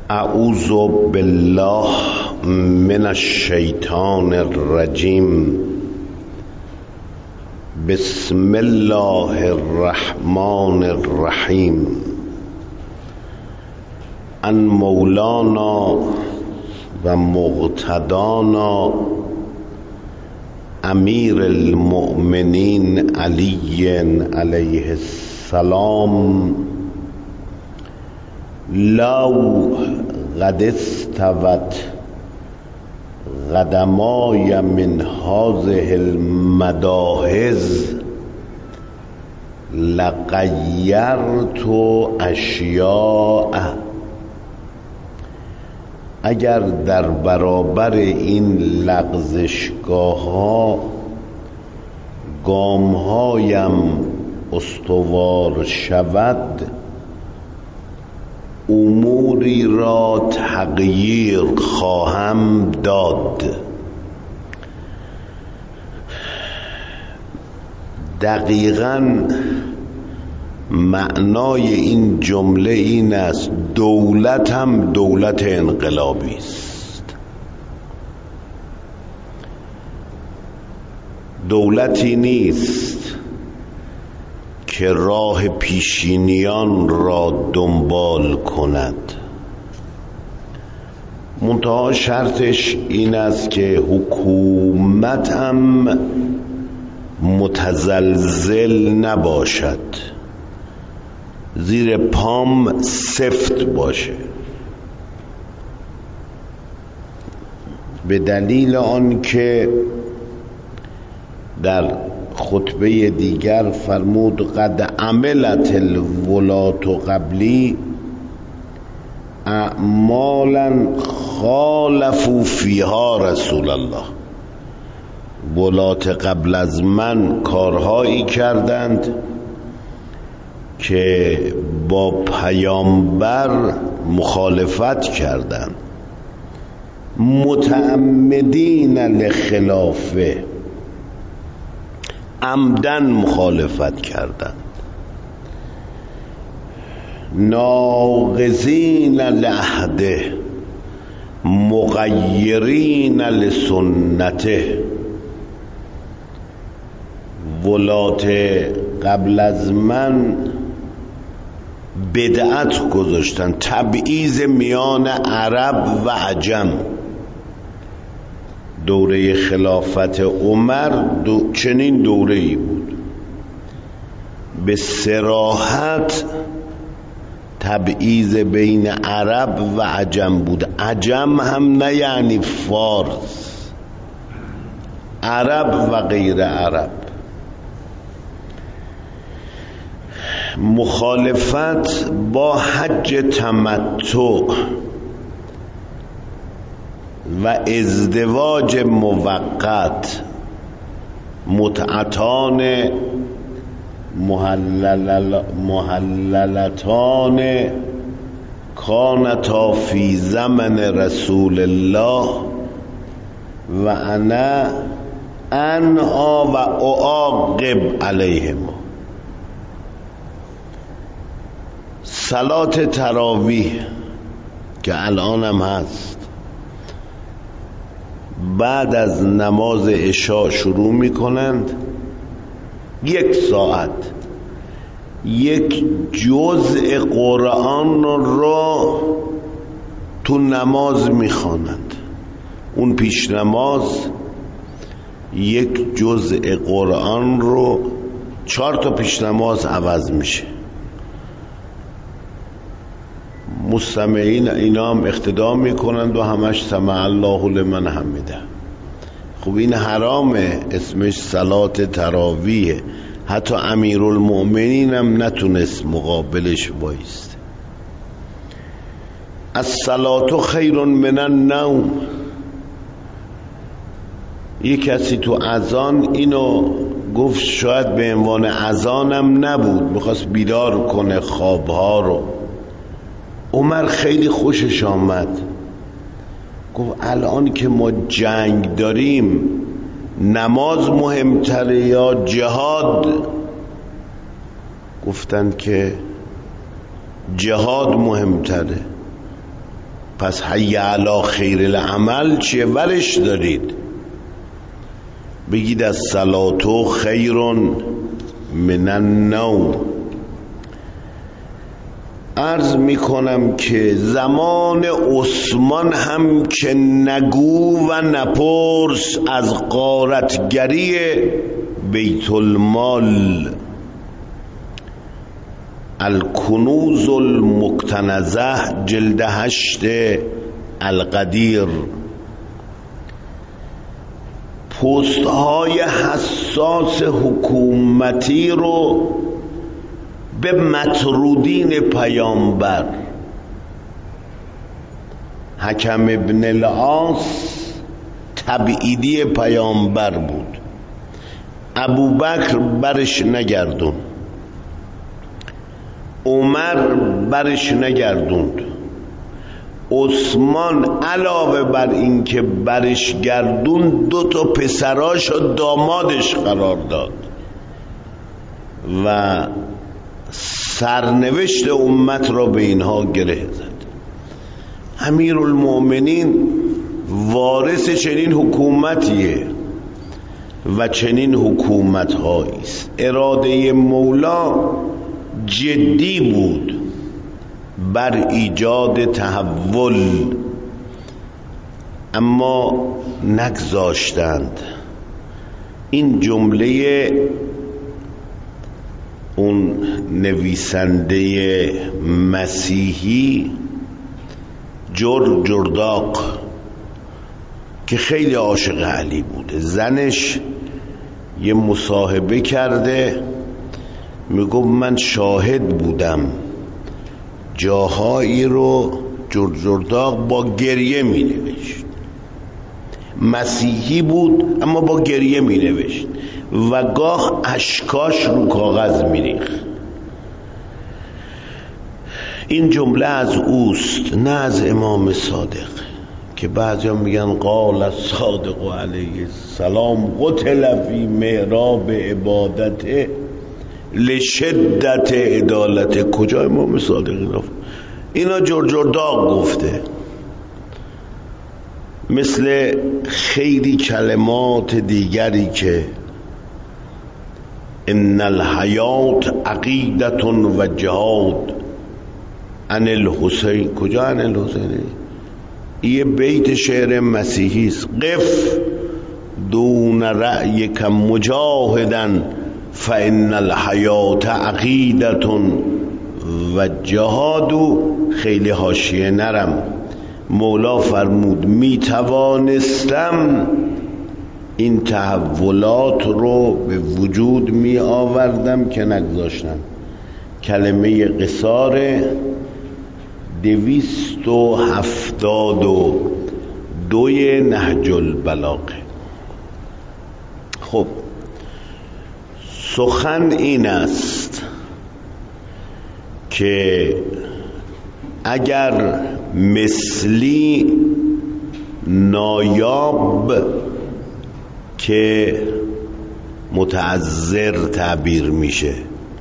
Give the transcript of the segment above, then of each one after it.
اعوذ بالله من الشیطان الرجیم. بسم الله الرحمن الرحیم. ان مولانا و مقتدانا امیر المؤمنین علی علیه السلام لو قد استوت قدمای من هذه المداحض لغیرت اشیاء. اگر در برابر این لغزشگاه ها گام هایم استوار شود، اموری را تغییر خواهم داد. دقیقاً معنای این جمله این است: دولت هم دولت انقلابی است. دولتی نیست که راه پیشینیان را دنبال کند، منتها شرطش این است که حکومت هم متزلزل نباشد، زیر پام سفت باشه. به دلیل آن که در خطبه دیگر فرمود قد عملت الولاة قبلی اعمالا خالفوا فیها رسول الله. ولات قبل از من کارهایی کردند که با پیامبر مخالفت کردند، متعمدین لخلافه، عمدن مخالفت کردند، ناقضین لعهده، مغیرین لسنته. ولات قبل از من بدعت گذاشتن، تبعیض میان عرب و عجم. دوره خلافت عمر چنین دوره‌ای بود، به صراحت تبعیض بین عرب و عجم بود. عجم هم نه یعنی فارس، عرب و غیر عرب. مخالفت با حج تمتع و ازدواج موقت، متعتان محللتان کانتا فی زمن رسول الله و انا انها و اعاقب علیهما. صلات تراویح که الان هم هست، بعد از نماز عشاء شروع می کنند، 1 ساعت یک جزء قرآن را تو نماز می خوانند. اون پیش نماز یک جزء قرآن رو 4 تا پیش نماز عوض میشه. مستمعین اینا هم اقتدا میکنند و همش سمع الله لمن حمده. خب این حرامه، اسمش صلات تراویح. حتی امیرالمؤمنین هم نتونست مقابلش وایسته. الصلاة خیر من النوم. یک کسی تو اذان اینو گفت، شاید به عنوان اذانم نبود، میخواست بیدار کنه خوابها رو. عمر خیلی خوشش آمد، گفت الان که ما جنگ داریم نماز مهمتره یا جهاد؟ گفتند که جهاد مهمتره. پس حی علی خیر العمل چیه ورش دارید؟ بگید الصلاة خیر من النوم. عرض میکنم که زمان عثمان هم که نگو و نپرس از غارتگری بیت المال، الکنوز المکتنزه جلد 8 القدیر، پست های حساس حکومتی رو به مطرودین پیامبر، حکم ابن العاص تبعیدی پیامبر بود، ابوبکر برش نگردون، عمر برش نگردوند، عثمان علاوه بر این که برش گردون 2 پسراش و دامادش قرار داد و سرنوشت امت را به اینها گره زد. امیرالمؤمنین وارث چنین حکومتیه و چنین حکومت‌هایی است. اراده مولا جدی بود بر ایجاد تحول، اما نگذاشتند. این جمله اون نویسنده مسیحی جرداق که خیلی عاشق علی بوده، زنش یه مصاحبه کرده، میگم من شاهد بودم جاهایی رو جرداق با گریه می نوشت. مسیحی بود اما با گریه می نوشت و گاه اشکاش رو کاغذ می ریخت. این جمله از اوست، نه از امام صادق که بعضی هم میگن قال الصادق علیه السلام قتل فی محراب عبادته لشدت عدالت. کجا امام صادق اینا جرداق گفته؟ مثل خیلی کلمات دیگری که ان الحیات عقیدة و جهاد عن الحسین. کجا عن الحسین؟ یه بیت شعر مسیحی است. قف دون رأیک مجاهدا فان الحیات عقیدة و جهاد. خیلی حاشیه نرم، مولا فرمود می توانستم این تحولات رو به وجود می آوردم که نگذاشتم. کلمه قصار 272 نهج البلاغه. خب سخن این است که اگر مثلی نایاب که متعذر تعبیر میشه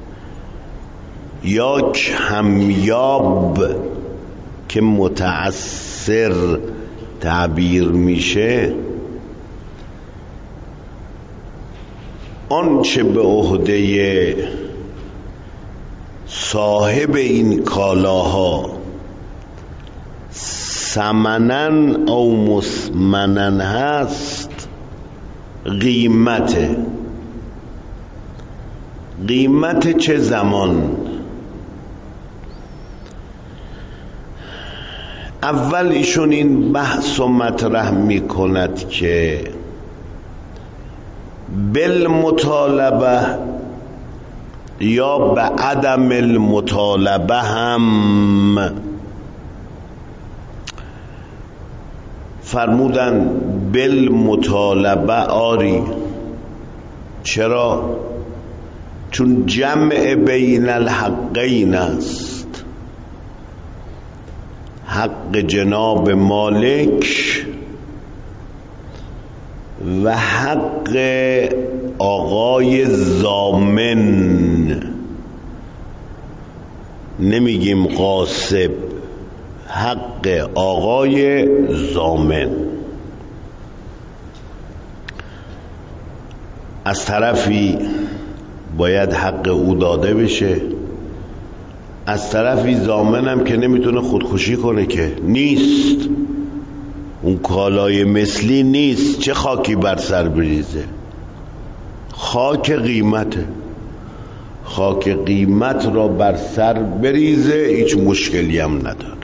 یا کمیاب که متعثر تعبیر میشه، آنچه به عهده صاحب این کالاها ثمنن او مسمنن هست قیمته. قیمت چه زمان؟ اول ایشون این بحث و مطرح می کند که بالمطالبه یا به عدم المطالبه هم فرمودن بالمطالبه آری. چرا؟ چون جمع بین الحقین است، حق جناب مالک و حق آقای ضامن. نمیگیم غاصب، حق آقای ضامن. از طرفی باید حق او داده بشه، از طرفی ضامن هم که نمیتونه خودکشی کنه، که نیست، اون کالای مثلی نیست، چه خاکی بر سر بریزه. خاک قیمته، خاک قیمت را بر سر بریزه، هیچ مشکلی هم نداره.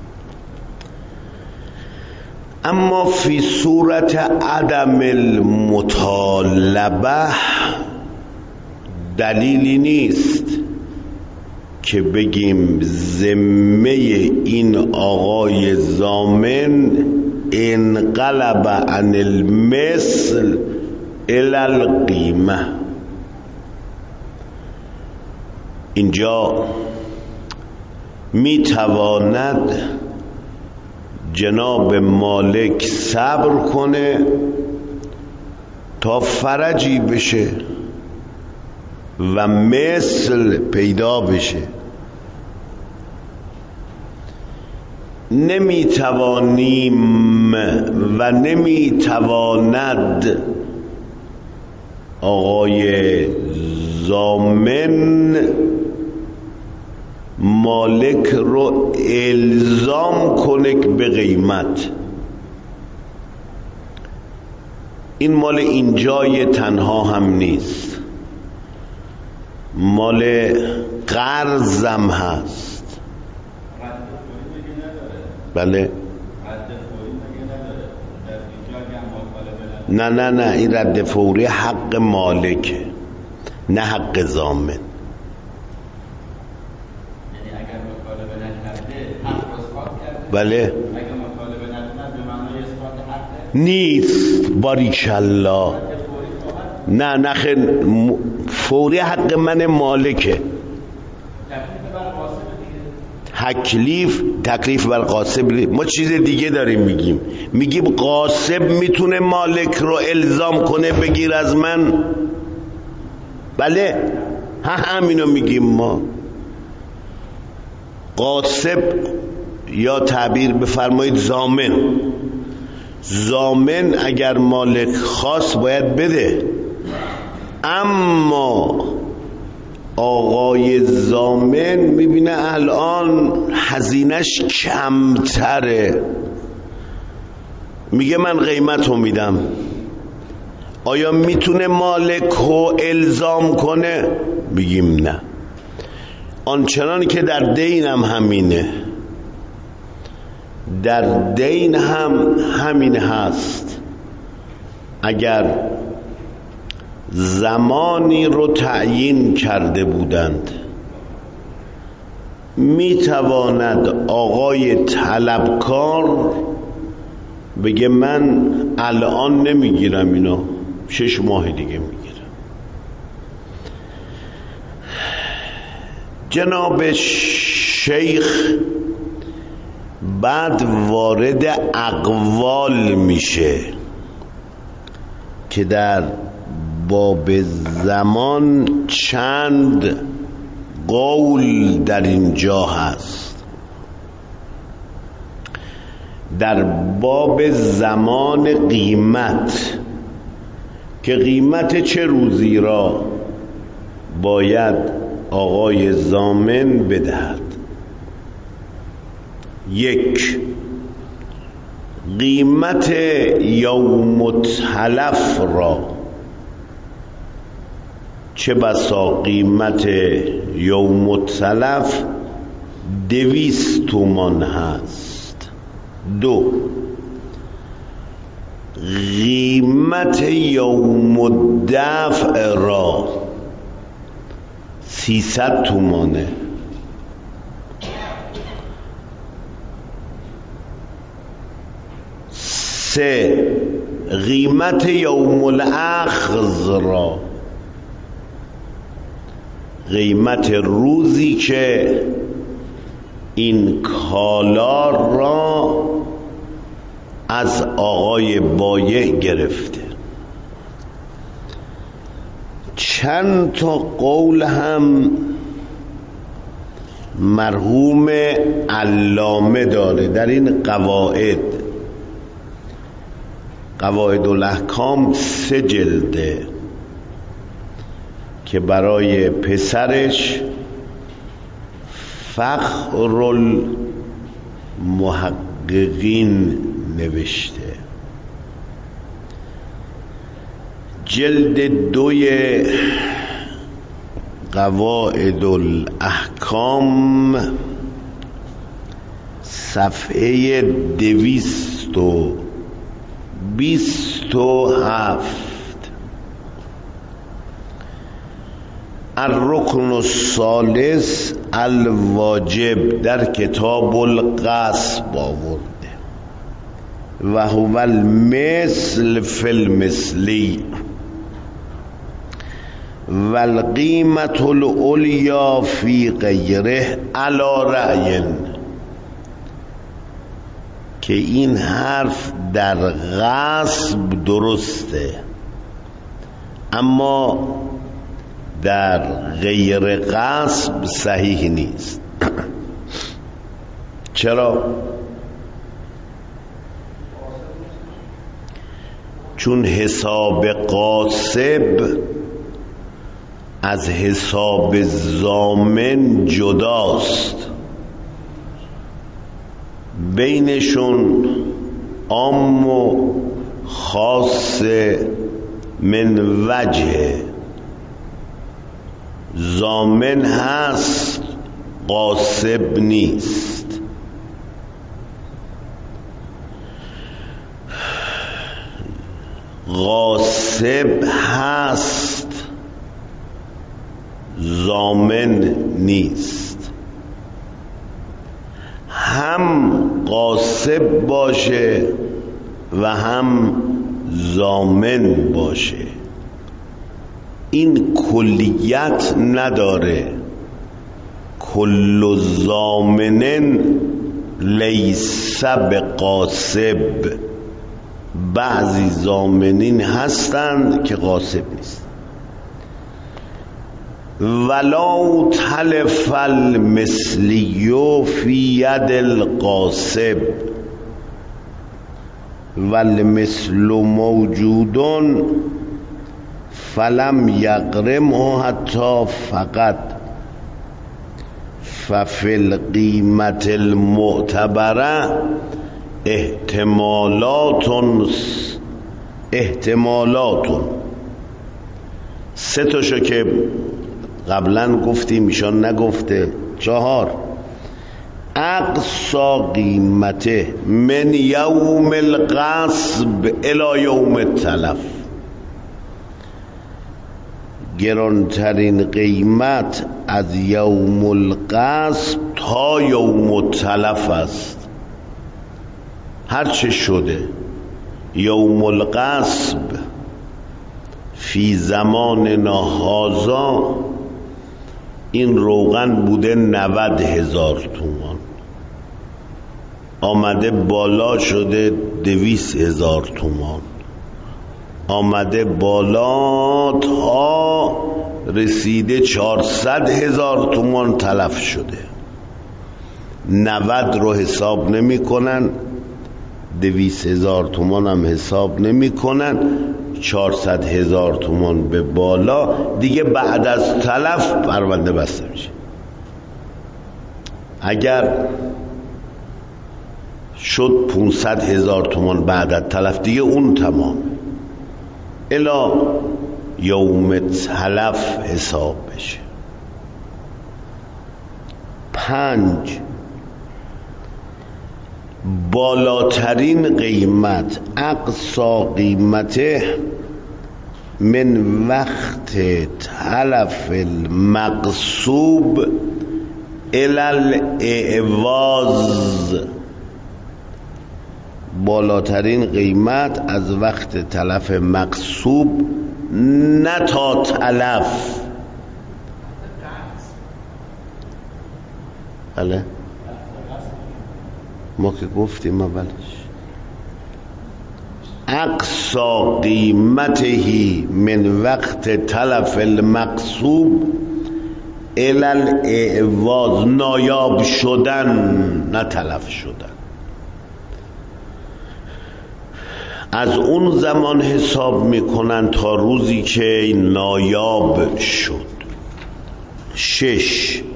اما فی صورت عدم المطالبه دلیلی نیست که بگیم ذمه این آقای ضامن انقلب عن المثل الی القیمه. اینجا میتواند جناب مالک صبر کنه تا فرجی بشه و مثل پیدا بشه. نمیتوانیم و نمیتواند آقای ضامن مالک رو الزام کنه به قیمت. این مال اینجای تنها هم نیست، مال قرضم هست. بله نه این رد فوری حق مالکه، نه حق ضامن. بله نیست. باریکالله. نه فوری حق من مالکه. تکلیف بر قاسب. ما چیز دیگه داریم میگیم قاسب میتونه مالک رو الزام کنه بگیر از من. بله همینو میگیم ما. قاسب یا تعبیر بفرمایید ضامن اگر مالک خواست باید بده، اما آقای ضامن میبینه الان هزینهش کمتره، میگه من قیمتو میدم. آیا میتونه مالک رو الزام کنه؟ میگیم نه. آنچنان که در دین هم همینه، در دین هم همین هست. اگر زمانی رو تعیین کرده بودند، میتواند آقای طلبکار بگه من الان نمیگیرم اینو، 6 ماه دیگه میگیرم. جناب شیخ بعد وارد اقوال میشه که در باب زمان چند قول در اینجا هست. در باب زمان قیمت، که قیمت چه روزی را باید آقای ضامن بدهد. 1. قیمت یوم التلف را، چه بسا قیمت یوم التلف 200 تومان هست. 2. قیمت یوم الدفع را 300 تومانه. 3. قیمت یوم الاخذ را، قیمت روزی که این کالا را از آقای بایع گرفته. چند تا قول هم مرحوم علامه داره در این قواعد الاحکام 3 جلده که برای پسرش فخر المحققین نوشته. جلد 2 قواعد الاحکام صفحه 227. الرکن الثالث الواجب در کتاب القصب آورده و هو المثل فی المثلی و القیمت العلیا فی غیره علی رأی، که این حرف در غصب درسته اما در غیر غصب صحیح نیست. چرا؟ چون حساب غاصب از حساب ضامن جداست، بینشون عام و خاص من وجه. ضامن هست غاصب نیست. غاصب هست ضامن نیست. هم غاصب باشه و هم ضامن باشه، این کلیت نداره. کل ضامن لیس بغاصب، بعضی ضامنین هستند که غاصب نیست. ولا تلف المثلی فی ید الغاصب والمثل موجود فلم یغرمه حتی فقط ففی القیمت المعتبره احتمالات 3 تاشو که قبلا گفتیم ایشان نگفته. 4 اقصا قیمته من یوم الغصب الی یوم التلف، گرانترین قیمت از یوم الغصب تا یوم التلف است. هرچه شده یوم الغصب فی زماننا هذا این روغن بوده 90,000 تومان، آمده بالا شده 200,000 تومان، آمده بالا تا رسیده 400,000 تومان تلف شده. 90 رو حساب نمی کنن، 200,000 تومان هم حساب نمی کنن، 400,000 تومان به بالا دیگه بعد از تلف پرونده بسته میشه. اگر شد 500,000 تومان بعد از تلف دیگه اون تمام الی یوم تلف حساب بشه. 5 بالاترین قیمت اقصا قیمته من وقت تلف المقصوب الی الاعواز، بالاترین قیمت از وقت تلف مقصوب نه تا تلف. بله ما که گفتیم اولش اقصا قیمته من وقت تلف المقصوب الاعواز، نایاب شدن نه تلف شدن. از اون زمان حساب میکنن تا روزی که نایاب شد. 6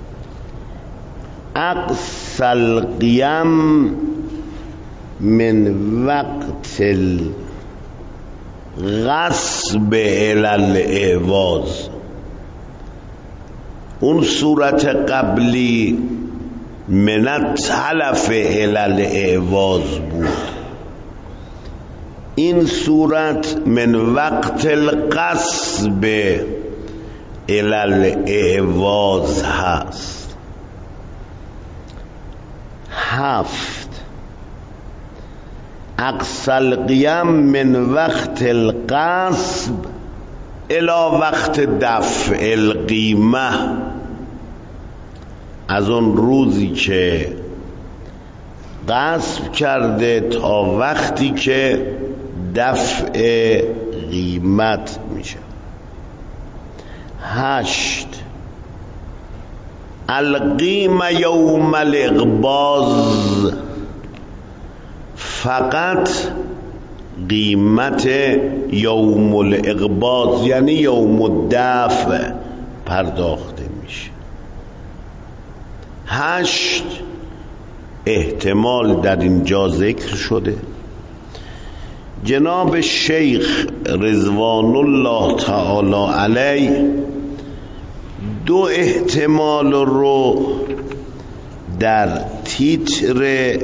اقصى القيام من وقت الغصب الى الاعواز. اون صورت قبلی من التلف الى الاعواز بود، این صورت من وقت الغصب الى الاعواز هست. 7 اقصى القيام من وقت الغصب الى وقت دفع القیمه، از اون روزی که غصب کرده تا وقتی که دفع قیمت میشه. 8 القیمه یوم الاقباض، فقط قیمت یوم الاقباض یعنی یوم الدفع پرداخته میشه. 8 احتمال در اینجا ذکر شده. جناب شیخ رضوان الله تعالی علیه 2 احتمال رو در تیتر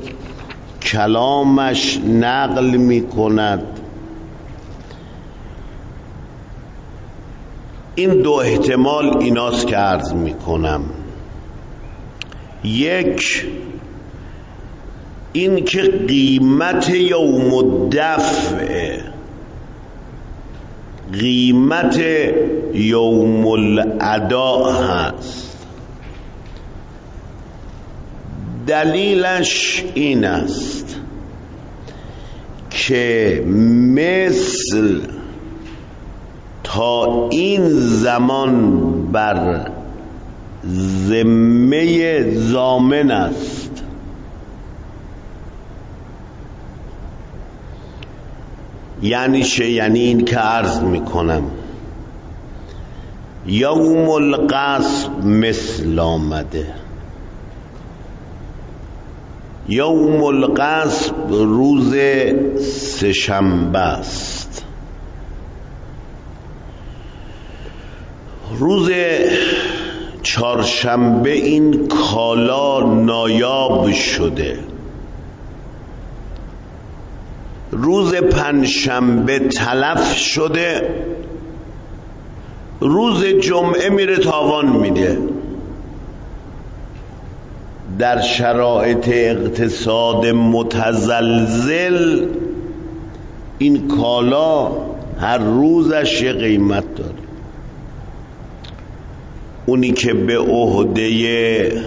کلامش نقل می کند. این 2 احتمال ایناست که عرض می کنم. 1 این که قیمت یوم الدفع، قیمت یوم الادا هست. دلیلش این است که مثل تا این زمان بر ذمه ضامن است، یعنی چه؟ یعنی این که عرض میکنم یوم الغصب مثل آمده. یوم الغصب روز سه‌شنبه است. روز چهارشنبه این کالا نایاب شده. روز پنجشنبه تلف شده. روز جمعه میره تاوان میده. در شرایط اقتصاد متزلزل این کالا هر روزش یه قیمت داره. اونی که به عهده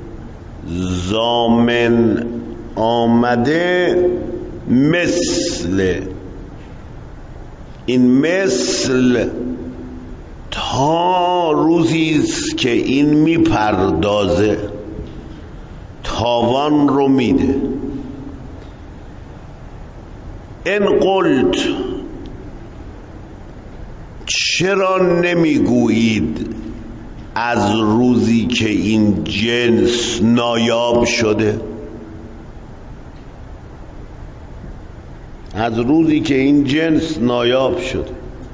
ضامن آمده مثل این، مثل تا روزی است که این میپردازه تاوان رو میده. ان قلت چرا نمیگویید از روزی که این جنس نایاب شده؟ از روزی که این جنس نایاب شده.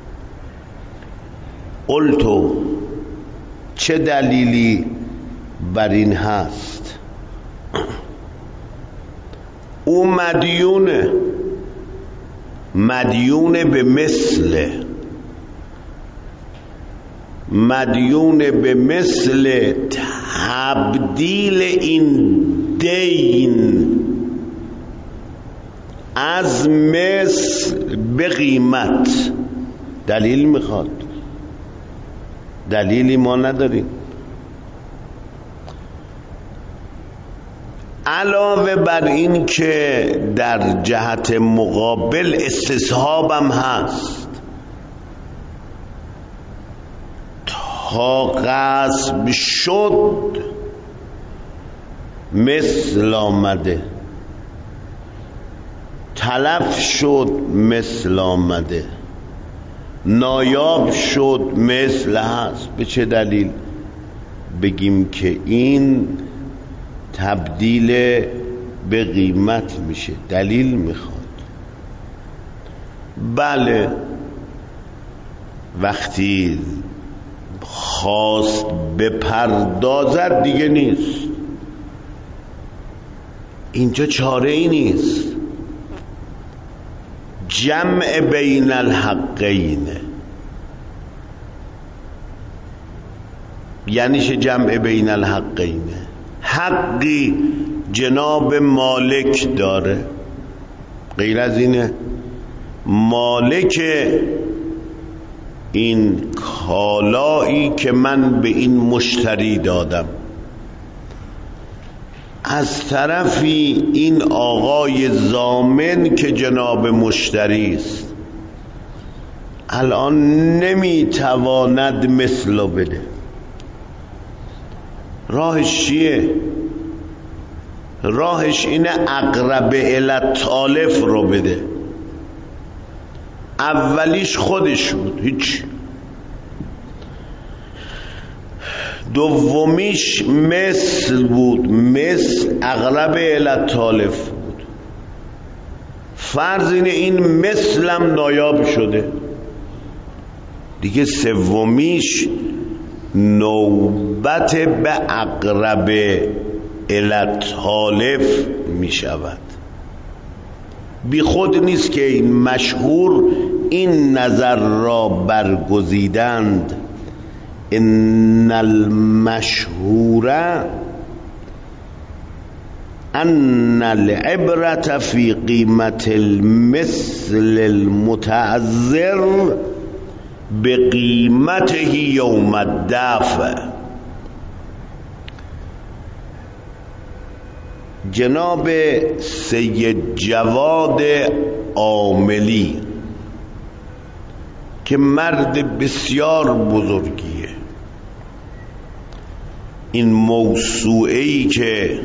قلتو چه دلیلی بر این هست؟ او مدیونه به مثل، مدیون به مثل تبدیل این دین از مثل به قیمت. دلیل میخواد، دلیلی ما نداریم. علاوه بر این که در جهت مقابل استصحابم هست، تا غصب شد مثل آمده، تلف شد مثل آمده، نایاب شد مثل هست. به چه دلیل؟ بگیم که این تبدیل به قیمت میشه. دلیل میخواد. بله، وقتی خواست بپردازد دیگه نیست. اینجا چاره ای نیست. جمع بین الحقین یعنی چه؟ جمع بین الحقین، حقی جناب مالک داره، غیر از اینه. مالک این کالایی که من به این مشتری دادم، از طرفی این آقای ضامن که جناب مشتری است الان نمیتواند مثلو بده. راهش چیه؟ راهش اینه اقرب الی التالف رو بده. اولیش خودش بود، هیچ. دومیش مثل بود، مثل اقرب الی التالف بود. فرض اینه این مثلم نایاب شده دیگه. سومیش نوبت به اقرب الی التالف می شود. بی خود نیست که این مشهور این نظر را برگزیدند: ان المشهور ان العبرة فی قیمت المثل المتعذر بقیمته یوم الدفع. جناب سید جواد عاملی که مرد بسیار بزرگیه، این موسوعه‌ای که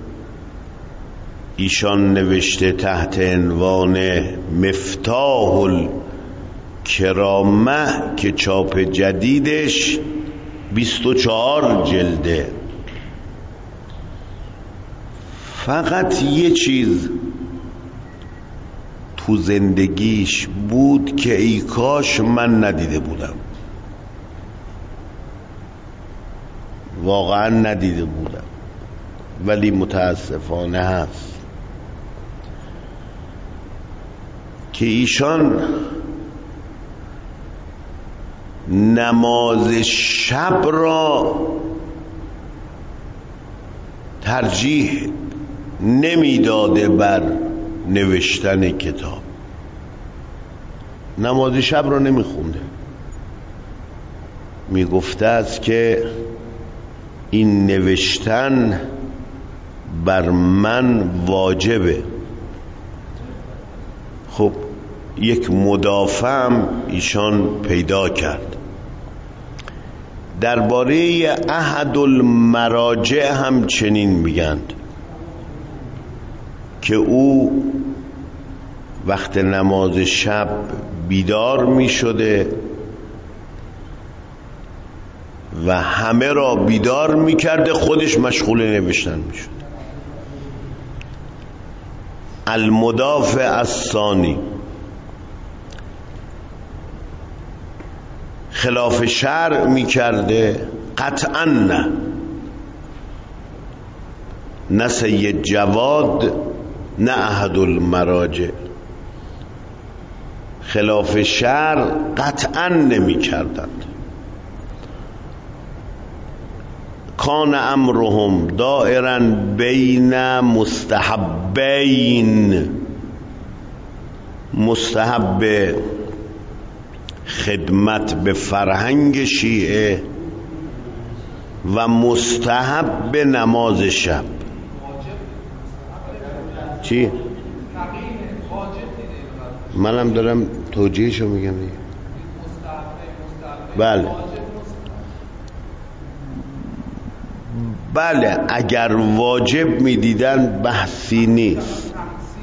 ایشان نوشته تحت عنوان مفتاح الکرامه که چاپ جدیدش 24 جلده، فقط یه چیز تو زندگیش بود که ای کاش من ندیده بودم، واقعا ندیده بودم، ولی متاسفانه هست که ایشان نماز شب را ترجیح نمیداده بر نوشتن کتاب. نماز شب را نمیخونده، میگفته است که این نوشتن بر من واجبه. خب یک مدافعم ایشان پیدا کرد. درباره احد المراجع هم چنین میگند که او وقت نماز شب بیدار می شده و همه را بیدار می کرده، خودش مشغول نوشتن می شده. المدافع الثانی خلاف شرع می کرده؟ قطعا نه. نه سید جواد نه احد المراجع خلاف شرع قطعا نمی کردند. کان امرهم دائرا بین مستحبین: مستحب خدمت به فرهنگ شیعه و مستحب نماز شب. چی؟ منم دارم توجیهشو میگم دیگه. بله بله اگر واجب میدیدن بحثی نیست.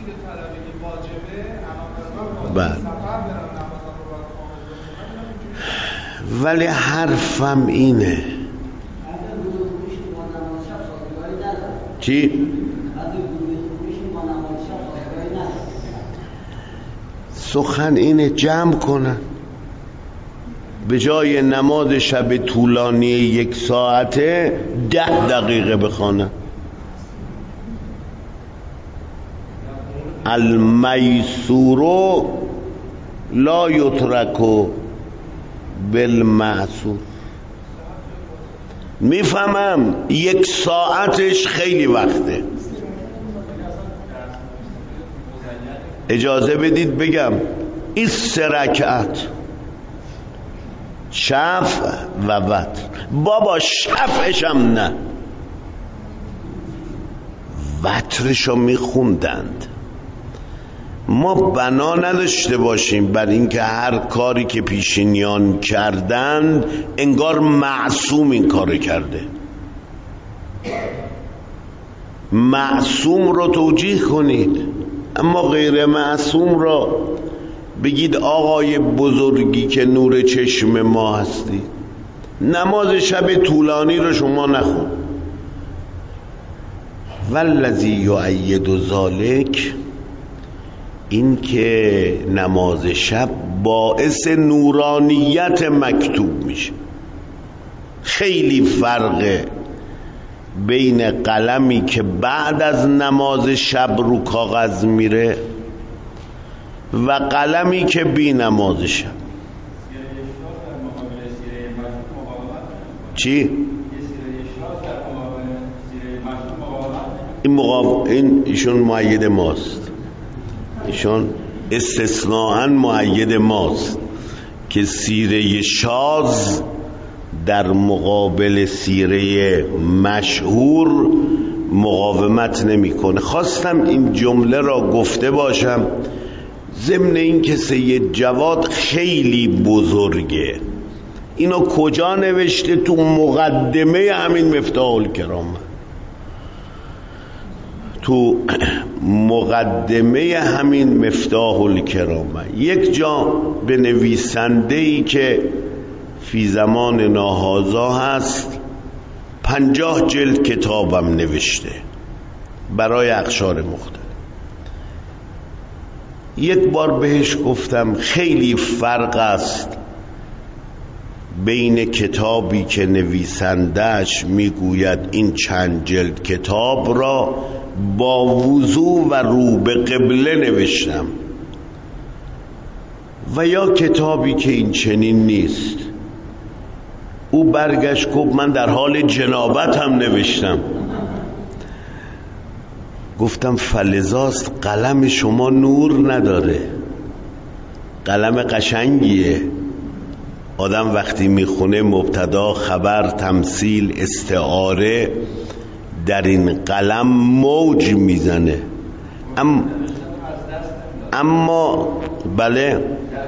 بله ولی حرفم اینه چی؟ سخن اینه جمع کنن، به جای نماز شب طولانی 1 ساعته 10 دقیقه بخوانن. المیسور لا یترک بالمعسور. میفهمم 1 ساعتش خیلی وقته. اجازه بدید بگم این 3 رکعت شفع و وتر، بابا شفعشم نه، وترشو میخوندند. ما بنا نداشته باشیم بر اینکه هر کاری که پیشینیان کردند انگار معصوم این کار کرده. معصوم رو توجیه کنید، اما غیر معصوم را بگید آقای بزرگی که نور چشم ما هستی، نماز شب طولانی رو شما نخون. والذی یؤید ذلک، این که نماز شب باعث نورانیت مکتوب میشه. خیلی فرقه بین قلمی که بعد از نماز شب رو کاغذ میره و قلمی که بی نماز شب. چی؟ این ایشون مؤید ماست، ایشون استثناءً مؤید ماست که سیره شاذ در مقابل سیره مشهور مقاومت نمیکنه. خواستم این جمله را گفته باشم ضمن این که سید جواد خیلی بزرگه. اینو کجا نوشته؟ تو مقدمه همین مفتاح الکرامه. تو مقدمه همین مفتاح الکرامه یک جا به نویسنده‌ای که فی زمان ناهازا هست 50 جلد کتابم نوشته برای اقشار مختلف. یک بار بهش گفتم خیلی فرق است بین کتابی که نویسندهش میگوید این چند جلد کتاب را با وضو و رو به قبله نوشتم و یا کتابی که این چنین نیست. او برگشت گفت من در حال جنابت هم نوشتم. گفتم فلذاست قلم شما نور نداره، قلم قشنگیه، آدم وقتی میخونه مبتدا خبر تمثیل استعاره در این قلم موج میزنه. اما بله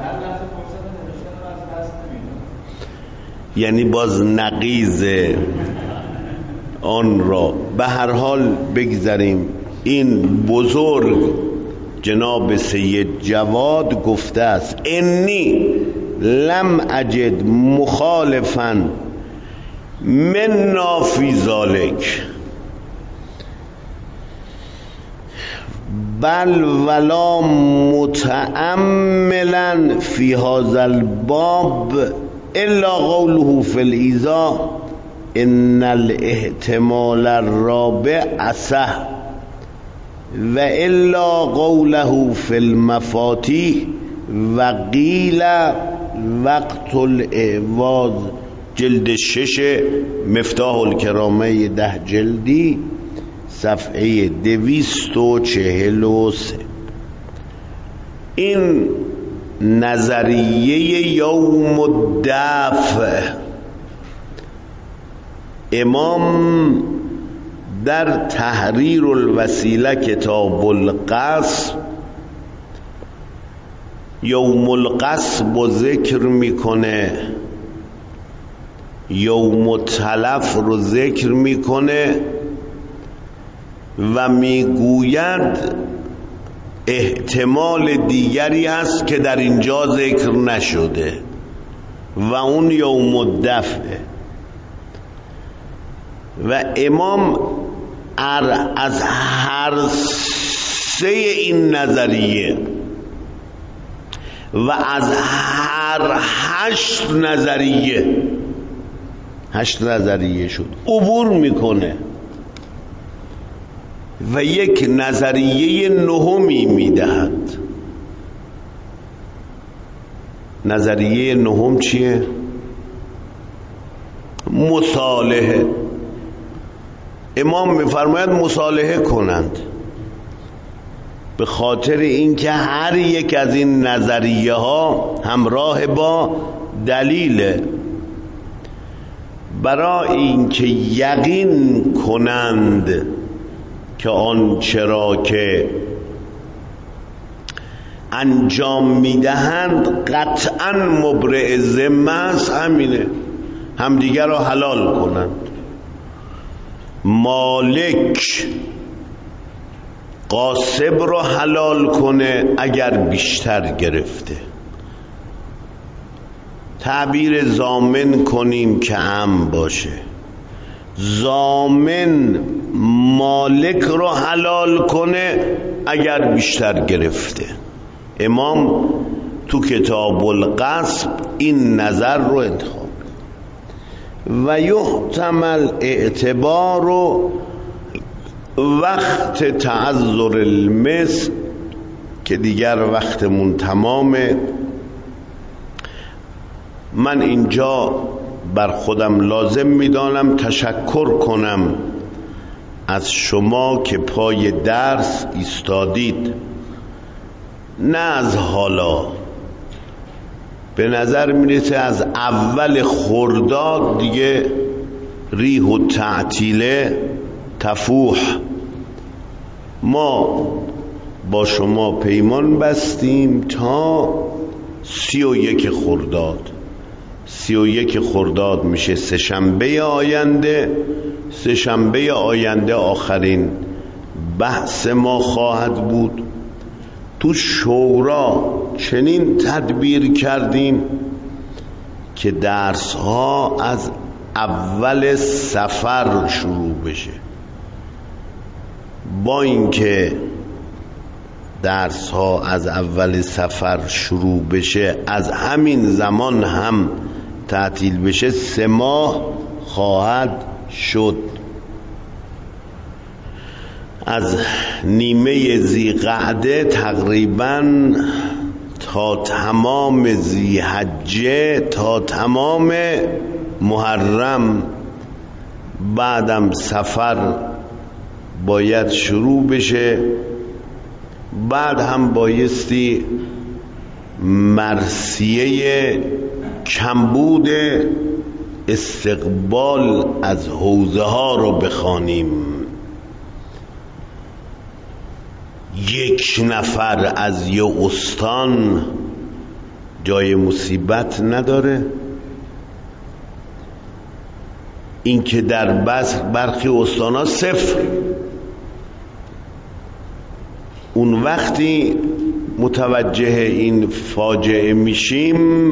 یعنی باز نقیض آن را به هر حال بگذاریم. این بزرگ جناب سید جواد گفته است انی لم اجد مخالفا منا فی ذلک بل ولا متأملا فی هذا الباب الا قوله فی الایذاء ان الاحتمال الرابع اصح و الا قوله فی المفاتیح و قیل وقت الاعواز. جلد 6 مفتاح الکرامه 10 جلدی صفحه 243. این نظریه یوم الدفع امام در تحریر الوسیله کتاب القصب یوم القصب و ذکر میکنه یوم تلف رو ذکر میکنه و میگوید احتمال دیگری هست که در اینجا ذکر نشده و اون یوم الدفع. و امام از هر سه این نظریه و از هر 8 نظریه شد عبور میکنه و یک نظریه نهمی میدهد. نظریه نهم چیه؟ مصالحه. امام میفرماید مصالحه کنند، به خاطر اینکه هر یک از این نظریه ها همراه با دلیله، برای اینکه یقین کنند که آنچه را که انجام میدهند قطعا مبرئ ذمه است، همینه، همدیگر را حلال کنند. مالک غاصب را حلال کنه اگر بیشتر گرفته، تعبیر ضامن کنیم که عام باشه، ضامن مالک رو حلال کنه اگر بیشتر گرفته. امام تو کتاب الغصب این نظر رو انتخاب و یحتمل اعتبار و وقت تعذر المس که دیگر وقتمون تمامه. من اینجا بر خودم لازم میدانم تشکر کنم از شما که پای درس ایستادید، نه از حالا، به نظر میرسه از اول خرداد دیگه ریح و تعطیله تفوح. ما با شما پیمان بستیم تا 31 خرداد. 31 خرداد میشه سه‌شنبه آینده. سه‌شنبه آینده آخرین بحث ما خواهد بود. تو شورا چنین تدبیر کردیم که درس ها از اول سفر شروع بشه. با اینکه درس ها از اول سفر شروع بشه، از همین زمان هم تعطیل بشه، 3 ماه خواهد شد. از نیمه ذی‌قعده تقریبا تا تمام ذی‌حجه تا تمام محرم، بعدم سفر باید شروع بشه. بعد هم بایستی مرثیه کمبود استقبال از حوزه ها رو بخوانیم. 1 نفر از یه استان جای مصیبت نداره. این که در برخی استانا 0. اون وقتی متوجه این فاجعه میشیم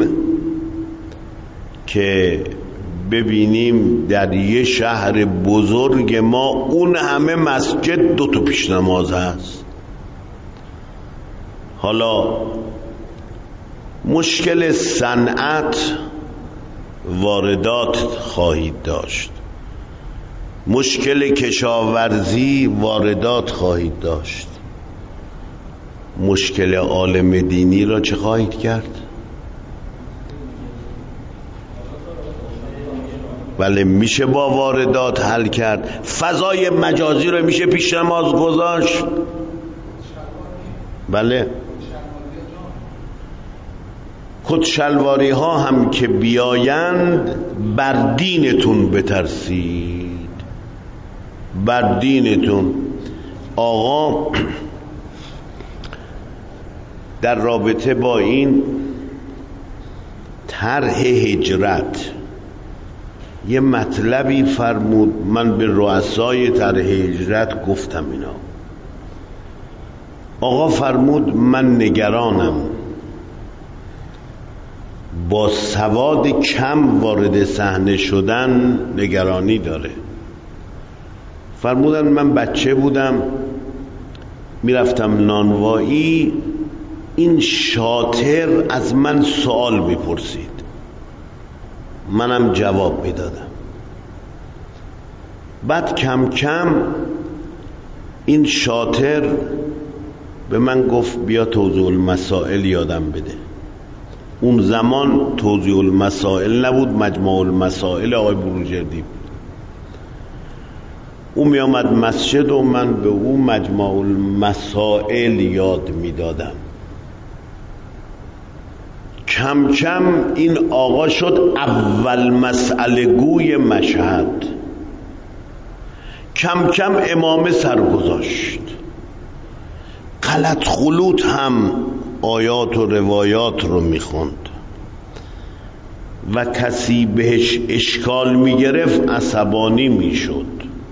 که ببینیم در یه شهر بزرگ ما اون همه مسجد 2 تا پیش نماز هست. حالا مشکل صنعت واردات خواهید داشت، مشکل کشاورزی واردات خواهید داشت، مشکل عالم دینی را چه خواهید کرد؟ بله میشه با واردات حل کرد. فضای مجازی رو میشه پیش نماز گذاشت. بله کت-شلواری ها هم که بیایند بر دینتون بترسید، بر دینتون. آقا در رابطه با این طرح هجرت یه مطلبی فرمود. من به رؤسای طرح هجرت گفتم اینا. آقا فرمود من نگرانم، با سواد کم وارد صحنه شدن نگرانی داره. فرمودن من بچه بودم میرفتم نانوایی، این شاطر از من سوال میپرسید، منم جواب میدادم. بعد کم کم این شاطر به من گفت بیا توضیح المسائل یادم بده. اون زمان توضیح المسائل نبود، مجموع المسائل آقای بروجردی بود. او می آمد مسجد و من به او مجموع المسائل یاد میدادم. کم کم این آقا شد اول مسئله گوی مشهد. کم کم امامه سرگذاشت، غلط خلوط هم آیات و روایات رو میخوند و کسی بهش اشکال میگرفت عصبانی میشد.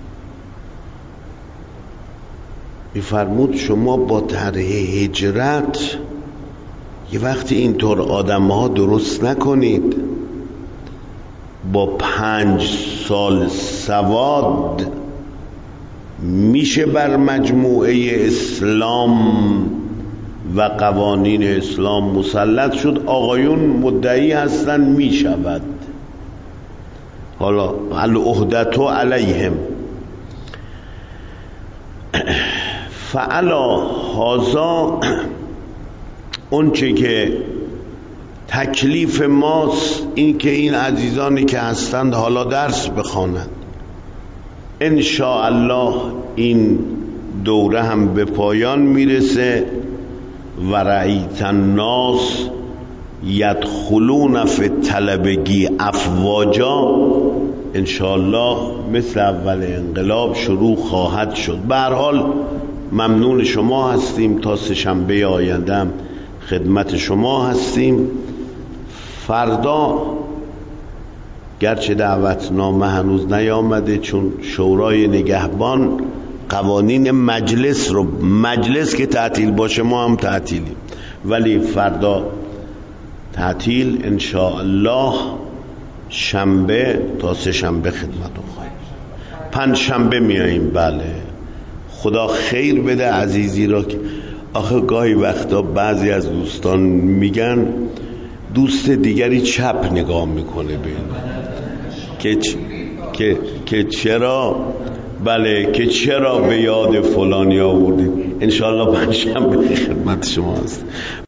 میفرمود شما با طرح هجرت یه وقتی اینطور آدم ها درست نکنید، با 5 سال سواد میشه بر مجموعه اسلام و قوانین اسلام مسلط شد. آقایون مدعی هستن میشود. حالا العهدة علیهم. فعلا هذا اون چه که تکلیف ماست این که این عزیزانی که هستند حالا درس بخوانند. ان شاء الله این دوره هم به پایان میرسه. و رأیت الناس یدخلون فی طلبگی افواجا، ان شاء الله مثل اول انقلاب شروع خواهد شد. به هر حال ممنون شما هستیم. تا سه‌شنبه آینده خدمت شما هستیم. فردا گرچه دعوتنامه هنوز نیامده، چون شورای نگهبان قوانین مجلس که تعطیل باشه ما هم تعطیلیم، ولی فردا تعطیل ان شاء الله. شنبه تا سه‌شنبه خدمتتون خواهیم. 5 شنبه میاییم. بله خدا خیر بده عزیزی را که آخه گاهی وقتا بعضی از دوستان میگن دوست دیگری چپ نگاه میکنه به که چرا بله که چرا به یاد فلانی آوردید. انشاءالله 5 شنبه خدمت شما هست.